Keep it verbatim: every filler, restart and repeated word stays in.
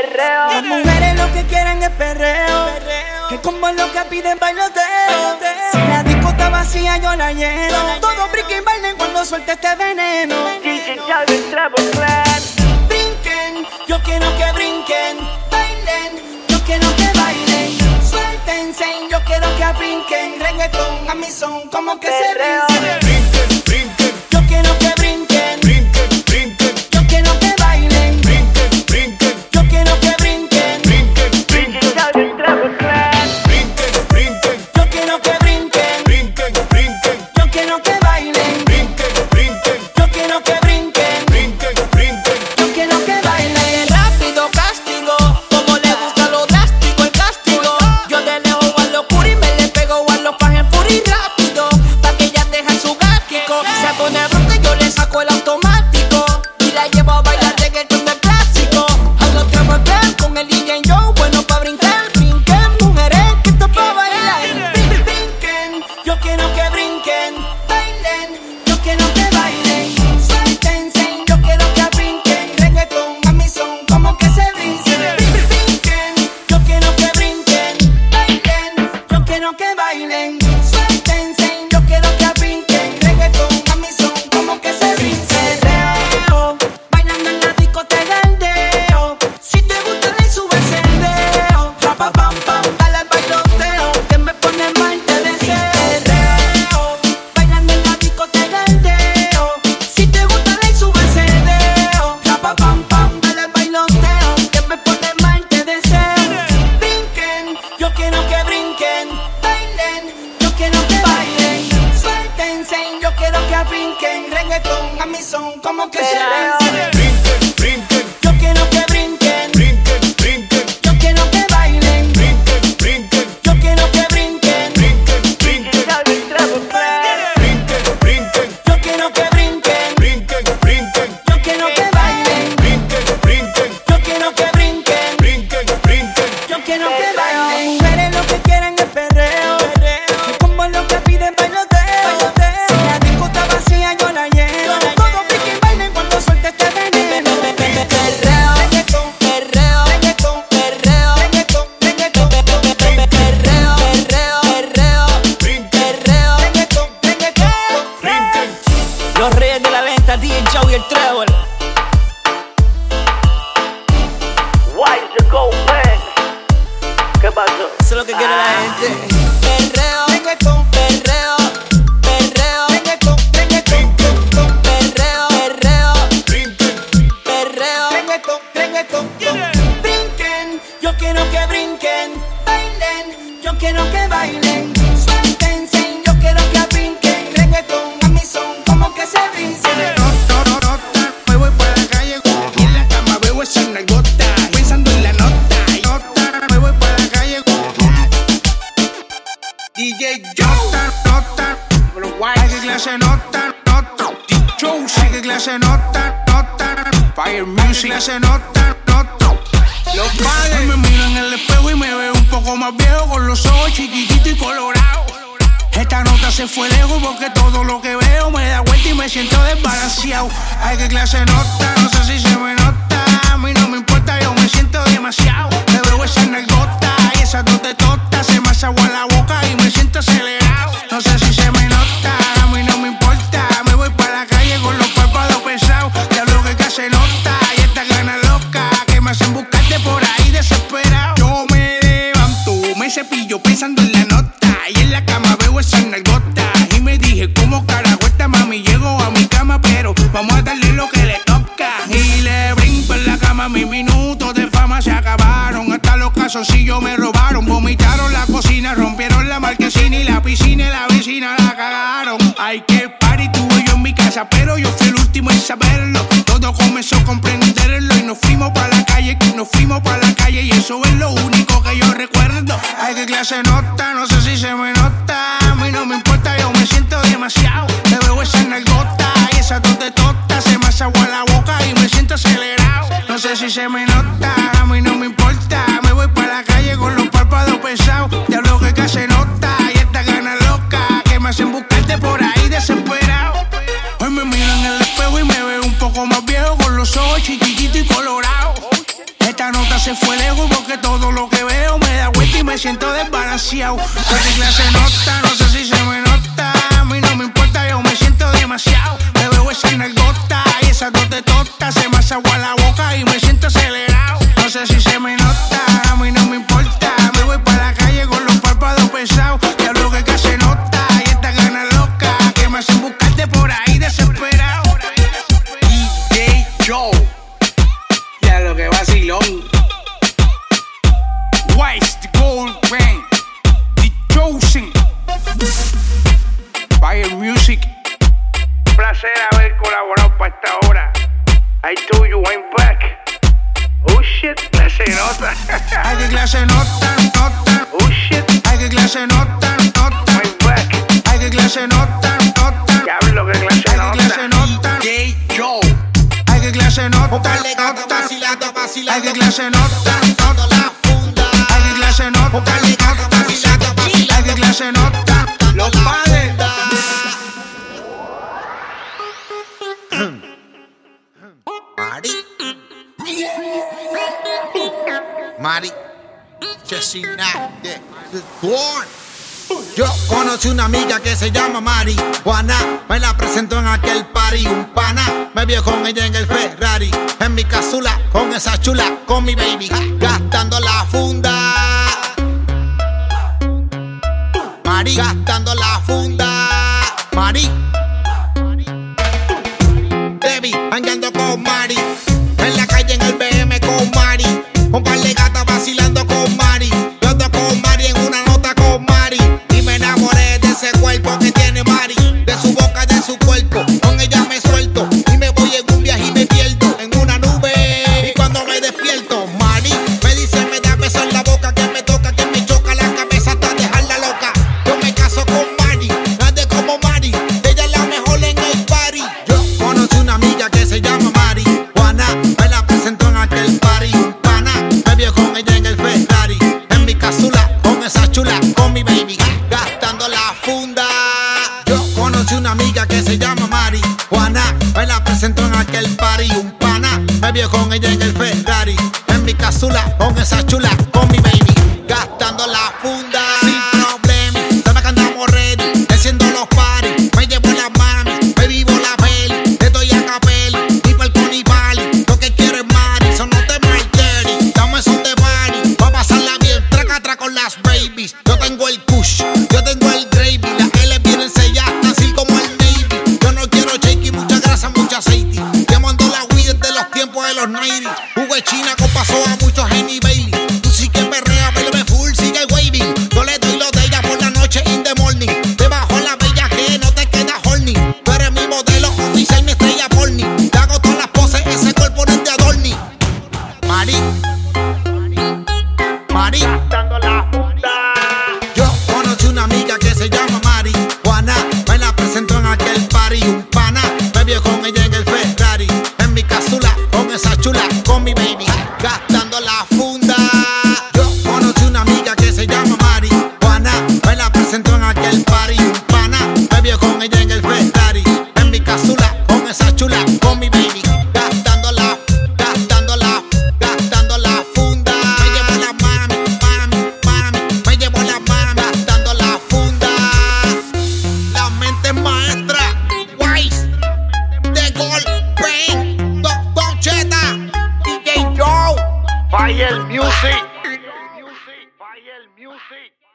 perreo. Las mujeres lo que quieren es perreo, que como es lo que piden bailoteo. Si la disco está vacía yo la lleno. Todos brinquen y bailen cuando suelte este veneno. D J Javi Travel Clan. Brinquen, yo quiero que brinquen. Bailen, yo quiero que bailen. Suéltense, yo quiero que brinquen. Reggaetón a mi son, como que se rincen. Brinquen, brinquen, Yo quiero que brinquen. brinquen, brinquen, Yo quiero que bailen. brinquen, brinquen, Yo quiero que brinquen. brinquen, D J Javi Travel Clan. brinquen, brinquen, Yo quiero que brinquen. brinquen, brinquen, Yo quiero que bailen. brinquen, brinquen, Yo quiero que brinquen. brinquen, brinquen. Yo quiero que bailen. Rápido castigo, como le gusta lo drástico, el castigo. Yo de lejos a lo curi y me le pego a los pajes furi rápido. Pa' que ella deja su gástico. Se pone bronca y yo le saco el automático. Y la llevo a bailar reggaetón de clásico. A los tramos plan con el D J Joe, bueno pa' brincar. Brinquen, mujeres, que esto pa' bailar. Brin- brin- Brinquen, yo quiero que brinquen. Bailen, yo quiero que bailen. Suéltense, yo quiero que brinquen. Reggaetón a mi son, como que se brincen. Brin- brin- Brinquen, yo quiero que brinquen. Bailen, yo quiero que bailen. Suéltense, yo quiero que brinquen. Reggaetón a mi son, como que se brincen. Perreo, bailando en la discoteca el deo. Si te gusta le sube el dedo. Rapa pam pam, dale al bailoteo, que me pone mal te deseo. Bailando en la discoteca el deo. Si te gusta le sube el dedo. Rapa pam pam, dale al bailoteo, que me pone mal te deseo. Brinquen, yo quiero que brinquen. Bailen, yo quiero que bailen. Suéltense, yo quiero que brinquen. Reggaetón a mi son, como que se rincen. Brinquen, brinquen, Yo quiero que brinquen. brinquen, brinquen, Yo quiero que bailen. brinquen, brinquen, Yo quiero que brinquen. brinquen, D J brinquen, Javi Travel Clan. brinquen, brinquen, Yo quiero que brinquen. brinquen, brinquen, Yo quiero que bailen. brinquen, brinquen, Yo quiero que brinquen. brinquen, brinquen. Yo quiero que bailen. Mujeres lo que quieren es perreo. Que como es lo que piden bailoteo. Si la disco está vacía yo la lleno. Todos brinquen y bailen cuando suelte este veneno. Perreo, reggaetón, perreo, reggaetón, perreo, reggaetón, reggaetón, perreo, perreo, perreo, perreo, reggaetón, reggaetón. Los reyes de la venta, D J Joe y el Trevor. Why you go pen? ¿Qué pasó? Eso es lo que quiere la gente. Perreo, reggaetón, perreo, perreo, reggaetón, reggaetón, perreo, perreo, perreo, reggaetón, reggaetón. Brinquen, yo quiero que brinquen. Bailen, yo quiero que bailen. Suéltense, yo quiero que brinquen. Reggaetón a mi son, como que se brincen. Nota, nota, me voy para la calle y en la cama veo esa nalgota, pensando en la nota. Nota, me voy para la calle. D J Jota, nota, pero guay, qué clase nota, nota. D J sí, qué clase nota, nota. Fire Music, clase nota, nota. Los padres me miran en el espejo y me veo un poco más viejo, con los ojos chiquititos y colorados. Esta nota se fue lejos porque todo lo que veo me da vuelta y me siento desbalanceado. Ay, qué clase nota, no sé si se me nota. A mí no me importa, yo me siento demasiado. Me veo esa nalgota y esas dos tetotas. Se me hace agua en la boca y me siento acelerado. No sé si se me nota, a mí no me importa. Me voy para la calle con los párpados pesados. Ya lo que clase nota y esta gana loca que me hacen buscarte por ahí desesperado. Yo me levanto, me cepillo pensando en la nota. Y en la cama veo esa nalgota y me dije, ¿cómo carajo esta mami llegó a mi cama? Pero vamos a darle lo que le toca. Y le brinco en la cama, mis minutos de fama se acabaron. Hasta los calzoncillos me robaron. Vomitaron la cocina, rompieron la marquesina y la piscina y la vecina la cagaron. Ay, qué party tuve yo en mi casa, pero yo fui el último en saberlo. Todo comenzó a comprenderlo y nos fuimos para la calle, nos fuimos para la calle y eso es lo único que yo recuerdo. Ay, qué clase nota, no sé si se me nota. A mí no me importa, yo me siento demasiado. Me veo esa nalgota y esa dos tetotas. Se me hace agua en la boca y me siento acelerado. No sé si se me nota, a mí no me importa. Me voy para la calle con los párpados pesados. Ya lo que clase nota y esta gana loca que me hacen buscarte por ahí desesperado. Hoy me miro en el espejo y me veo un poco más viejo, con los ojos chiquititos y colorados. Esta esta nota se fue lejos porque todo lo que veo me da vuelta y me siento desbalanceado. Esta clase nota, no sé si se me nota. A mí no me importa, yo me siento demasiado. Me veo esa nalgota y esas dos tetotas. Se me hace agua la boca y me siento acelerado. No sé si se me nota, a mí no me importa. Me voy para la calle con los párpados pesados. Y hablo que casi nota y esta gana loca que me hacen buscarte por ahí desesperado. D J Joe, ya lo que vacilón. Wise, the gold ring, the chosen. Fire Music. Un placer haber colaborado para esta hora. I told you I'm back. Oh shit, clase nota. Ay, que clase nota, nota. Oh shit, Ay, que clase nota, nota. I'm back. Ay, que clase nota, nota. Diablo, que clase Ay, que clase nota. nota. D J Joe, Ay, que clase nota, Póngale gato nota. vacilando, vacilando. Ay, que clase nota, Dando nota. la funda. Ay, que clase nota, Póngale gato vacilando, Ay, vacilando. que clase nota. los padres. Mari. Mari. Chesina. de Born. Yo conocí una amiga que se llama Mari Juana, me la presentó en aquel party. Un pana me vio con ella en el Ferrari, en mi casula con esa chula, con mi baby, gastando la funda. Mari, gastando la funda. Mari, baby, andando con Mari, en la calle en el B M con Mari, un par de gatas vacilando con Mari. Yo ando con Mari en una nota con Mari y me enamoré de ese cuerpo que tiene Mari, de su boca, de su cuerpo. Con ella me suelto y me voy en un viaje y me pierdo en una nube. Y cuando me despierto, Mari me dice, me da beso en la boca, que me toca, que me choca la cabeza hasta dejarla loca. Yo me caso con Mari, nadie como Mari, ella es la mejor en el party. Yo conocí una amiga que se llama Mari Juana, me la presentó en aquel party. Un pana me vio con ella en el Ferrari, en mi casula con esa chula, con mi baby, gastando la funda. Yo conocí una amiga que se llama Mari Juana, me la presentó en aquel party. Un pana me vio con ella en el Ferrari, en mi casula con esa chula, con mi baby, gastando la funda. Sin problema, sabe que andamos ready, haciendo los parties. Me llevo la mami, me vivo la peli, estoy a capel, ni palco ni pali. Lo que quiero es Mari, son no te marteri, dame son de party, va a pasarla bien, traca traca con las babies. Yo tengo el kush, yo tengo el gravy, las L vienen selladas así como el Navy. Yo no quiero shaky, mucha grasa, mucha aceite. Quemando la weed de los tiempos de los noventa. Jugo de China con paso a muchos Henny Bailey. Tú sí que perrea, bailame full, sigue wavy. Yo le doy lo de ella por la noche in the morning. Debajo la bella que no te queda horny. Tú eres mi modelo oficial, mi estrella porni. Te hago todas las poses, ese cuerpo no es de adorni. Mari, Mari, Gastando la funda. yo conocí una amiga que se llama Mari Juana, me la presentó en aquel party. Un pana me vio con ella en el Ferrari, en mi casula con esa chula, con mi baby, gastando la funda. Yo conocí una amiga que se llama Mari Juana, me la presentó en aquel party. Un pana me vio con ella en el Ferrari, en mi casula con esa chula, con mi baby, gastando la, gastando la, gastando la funda. Me llevo la mami, mami, mami, me llevo la mami, gastando la funda. La mente maestra, Wise, de Gold Pain, Doctor Cheta, D J Joe. Fire Music. Fire Music.